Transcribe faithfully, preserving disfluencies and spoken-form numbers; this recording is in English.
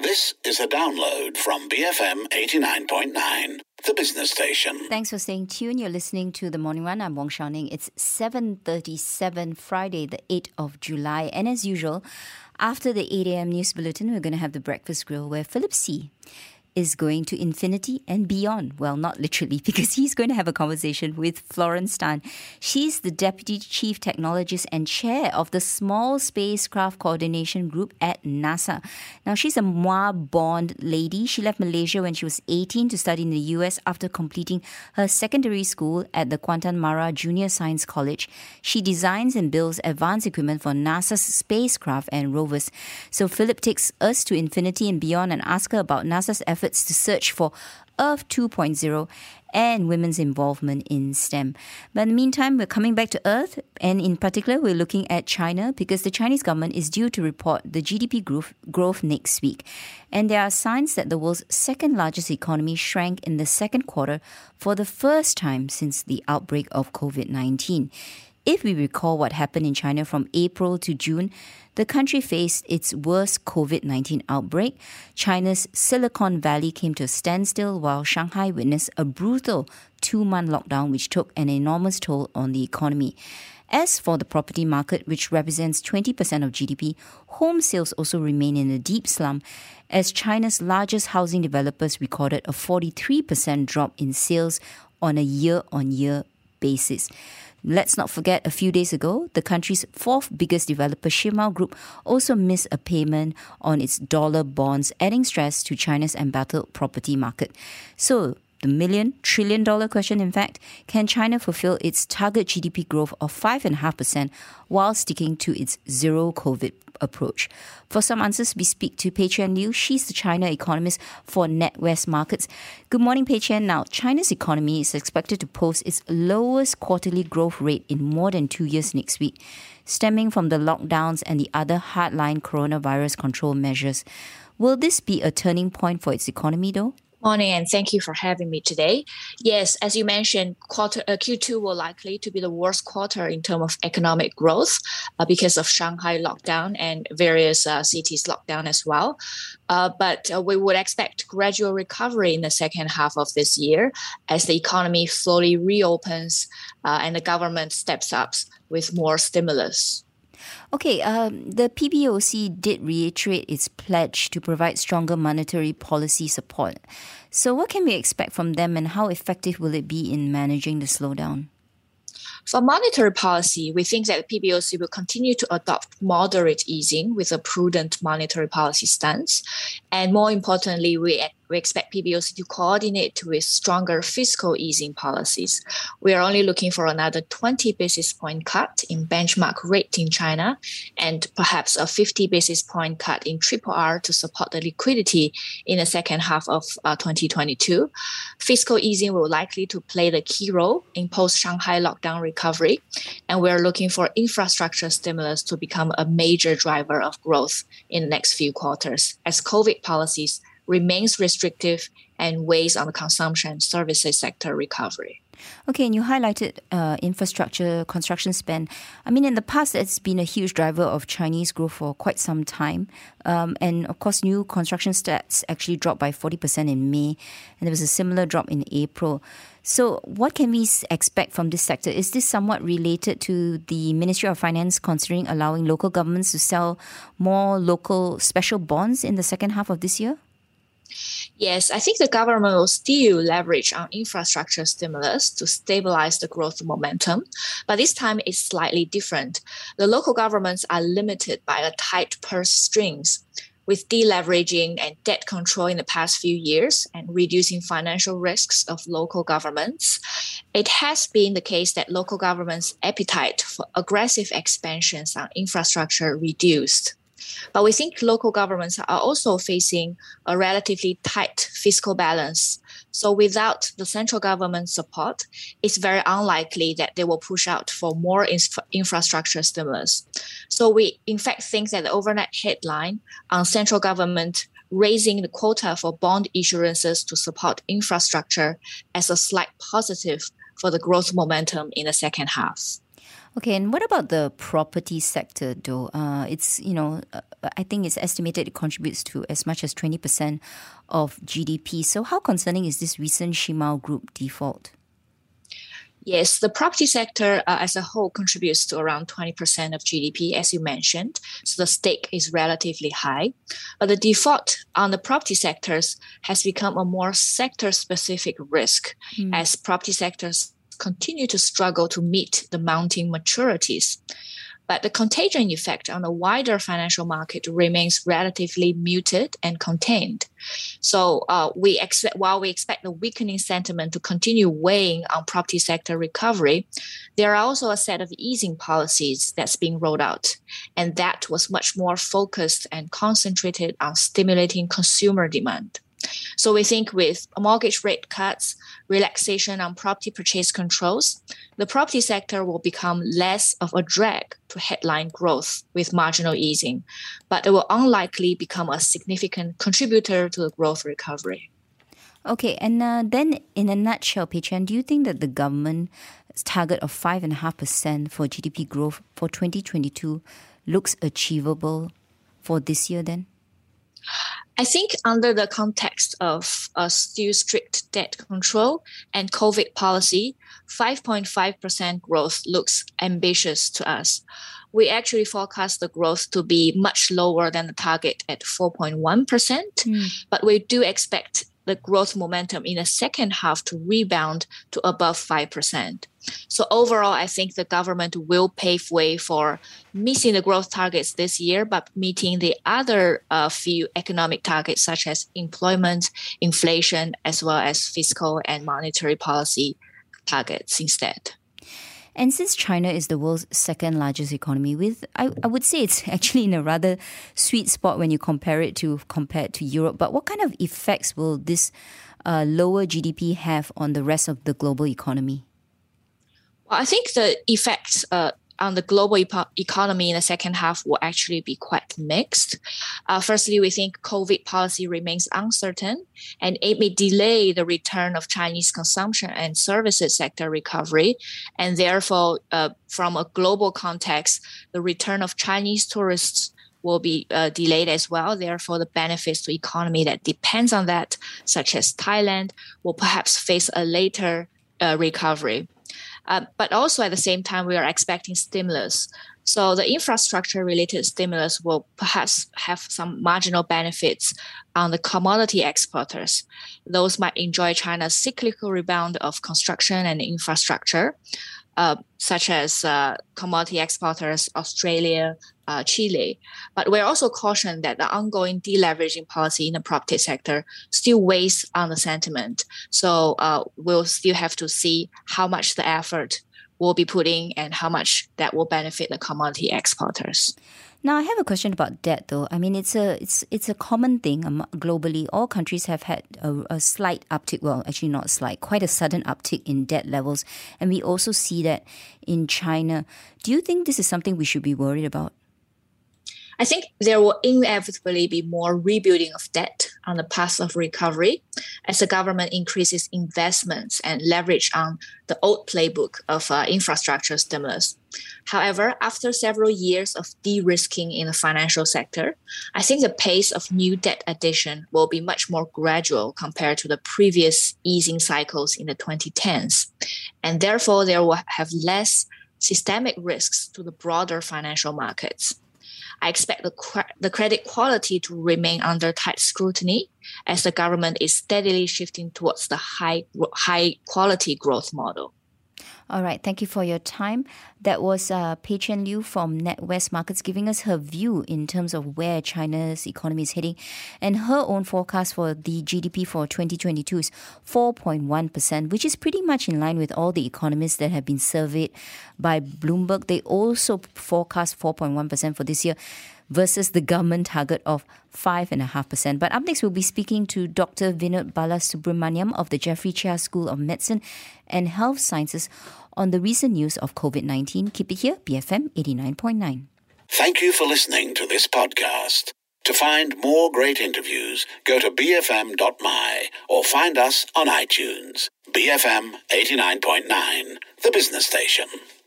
This is a download from B F M eighty-nine point nine, the business station. Thanks for staying tuned. You're listening to The Morning Run. I'm Wong Xiaoning. It's seven thirty-seven, Friday, the eighth of July. And as usual, after the eight a.m. news bulletin, we're going to have the Breakfast Grill where Philip See is going to infinity and beyond. Well, not literally, because he's going to have a conversation with Florence Tan. She's the Deputy Chief Technologist and Chair of the Small Spacecraft Coordination Group at NASA. Now, she's a Muar-born lady. She left Malaysia when she was eighteen to study in the U S after completing her secondary school at the Kuantan Mara Junior Science College. She designs and builds advanced equipment for NASA's spacecraft and rovers. So Philip takes us to infinity and beyond and asks her about NASA's efforts to search for Earth two point oh and women's involvement in STEM. But in the meantime, we're coming back to Earth, and in particular, we're looking at China because the Chinese government is due to report the G D P growth, growth next week. And there are signs that the world's second largest economy shrank in the second quarter for the first time since the outbreak of covid nineteen. If we recall what happened in China from April to June, the country faced its worst covid nineteen outbreak. China's Silicon Valley came to a standstill while Shanghai witnessed a brutal two-month lockdown which took an enormous toll on the economy. As for the property market, which represents twenty percent of G D P, home sales also remain in a deep slump as China's largest housing developers recorded a forty-three percent drop in sales on a year-on-year basis. Let's not forget, a few days ago, the country's fourth biggest developer, Shimao Group, also missed a payment on its dollar bonds, adding stress to China's embattled property market. So, the million, trillion dollar question, in fact, can China fulfill its target G D P growth of five point five percent while sticking to its zero-COVID approach? For some answers, we speak to Pei Qian Liu. She's the China economist for NatWest Markets. Good morning, Pei Qian. Now, China's economy is expected to post its lowest quarterly growth rate in more than two years next week, stemming from the lockdowns and the other hardline coronavirus control measures. Will this be a turning point for its economy, though? Morning, and thank you for having me today. Yes, as you mentioned, quarter uh, Q two will likely to be the worst quarter in terms of economic growth uh, because of Shanghai lockdown and various uh, cities lockdown as well. Uh, but uh, we would expect gradual recovery in the second half of this year as the economy slowly reopens uh, and the government steps up with more stimulus. Okay, um, the P B O C did reiterate its pledge to provide stronger monetary policy support. So what can we expect from them and how effective will it be in managing the slowdown? For monetary policy, we think that the P B O C will continue to adopt moderate easing with a prudent monetary policy stance. And more importantly, we We expect P B O C to coordinate with stronger fiscal easing policies. We are only looking for another twenty basis point cut in benchmark rate in China and perhaps a fifty basis point cut in triple R to support the liquidity in the second half of uh, twenty twenty-two. Fiscal easing will likely to play the key role in post-Shanghai lockdown recovery, and we are looking for infrastructure stimulus to become a major driver of growth in the next few quarters as COVID policies remains restrictive and weighs on the consumption services sector recovery. Okay, and you highlighted uh, infrastructure, construction spend. I mean, in the past, it's been a huge driver of Chinese growth for quite some time. Um, and of course, new construction stats actually dropped by forty percent in May, and there was a similar drop in April. So what can we expect from this sector? Is this somewhat related to the Ministry of Finance considering allowing local governments to sell more local special bonds in the second half of this year? Yes, I think the government will still leverage on infrastructure stimulus to stabilize the growth momentum, but this time it's slightly different. The local governments are limited by a tight purse strings. With deleveraging and debt control in the past few years and reducing financial risks of local governments, it has been the case that local governments' appetite for aggressive expansions on infrastructure reduced. But we think local governments are also facing a relatively tight fiscal balance. So without the central government support, it's very unlikely that they will push out for more infra- infrastructure stimulus. So we, in fact, think that the overnight headline on central government raising the quota for bond issuances to support infrastructure as a slight positive for the growth momentum in the second half. Okay, and what about the property sector, though? Uh, it's, you know, uh, I think it's estimated it contributes to as much as twenty percent of G D P. So how concerning is this recent Shimao Group default? Yes, the property sector uh, as a whole contributes to around twenty percent of G D P, as you mentioned. So the stake is relatively high. But the default on the property sectors has become a more sector-specific risk mm. as property sectors continue to struggle to meet the mounting maturities. But the contagion effect on the wider financial market remains relatively muted and contained. So uh, we expect, while we expect the weakening sentiment to continue weighing on property sector recovery, there are also a set of easing policies that's being rolled out. And that was much more focused and concentrated on stimulating consumer demand. So we think with mortgage rate cuts, relaxation on property purchase controls, the property sector will become less of a drag to headline growth with marginal easing, but it will unlikely become a significant contributor to the growth recovery. Okay, and uh, then in a nutshell, Pei Chen, do you think that the government's target of five point five percent for G D P growth for twenty twenty-two looks achievable for this year then? I think under the context of uh, still strict debt control and COVID policy, five point five percent growth looks ambitious to us. We actually forecast the growth to be much lower than the target at four point one percent, mm. but we do expect the growth momentum in the second half to rebound to above five percent. So overall, I think the government will pave way for missing the growth targets this year, but meeting the other uh, few economic targets such as employment, inflation, as well as fiscal and monetary policy targets instead. And since China is the world's second largest economy, with I, I would say it's actually in a rather sweet spot when you compare it to compared to Europe. But what kind of effects will this uh, lower G D P have on the rest of the global economy? Well, I think the effects uh, on the global epo- economy in the second half will actually be quite mixed. Uh, firstly, we think COVID policy remains uncertain, and it may delay the return of Chinese consumption and services sector recovery. And therefore, uh, from a global context, the return of Chinese tourists will be uh, delayed as well. Therefore, the benefits to economy that depends on that, such as Thailand, will perhaps face a later uh, recovery. Uh, but also at the same time, we are expecting stimulus. So the infrastructure-related stimulus will perhaps have some marginal benefits on the commodity exporters. Those might enjoy China's cyclical rebound of construction and infrastructure, uh, such as uh, commodity exporters, Australia, uh, Chile. But we're also cautioned that the ongoing deleveraging policy in the property sector still weighs on the sentiment. So uh, we'll still have to see how much the effort will be putting and how much that will benefit the commodity exporters. Now, I have a question about debt, though. I mean, it's a it's it's a common thing globally. All countries have had a, a slight uptick. Well, actually, not slight, quite a sudden uptick in debt levels, and we also see that in China. Do you think this is something we should be worried about? I think there will inevitably be more rebuilding of debt on the path of recovery as the government increases investments and leverage on the old playbook of uh, infrastructure stimulus. However, after several years of de-risking in the financial sector, I think the pace of new debt addition will be much more gradual compared to the previous easing cycles in the twenty tens. And therefore, there will have less systemic risks to the broader financial markets. I expect the, the credit quality to remain under tight scrutiny as the government is steadily shifting towards the high high quality growth model. All right. Thank you for your time. That was uh, Pei Chen Liu from NatWest Markets giving us her view in terms of where China's economy is heading. And her own forecast for the G D P for twenty twenty-two is four point one percent, which is pretty much in line with all the economists that have been surveyed by Bloomberg. They also forecast four point one percent for this year versus the government target of five point five percent. But up next, we'll be speaking to Doctor Vinod Balasubramaniam of the Jeffrey Chia School of Medicine and Health Sciences on the recent news of COVID nineteen. Keep it here, B F M eighty-nine point nine. Thank you for listening to this podcast. To find more great interviews, go to b f m dot m y or find us on iTunes. B F M eighty-nine point nine, the business station.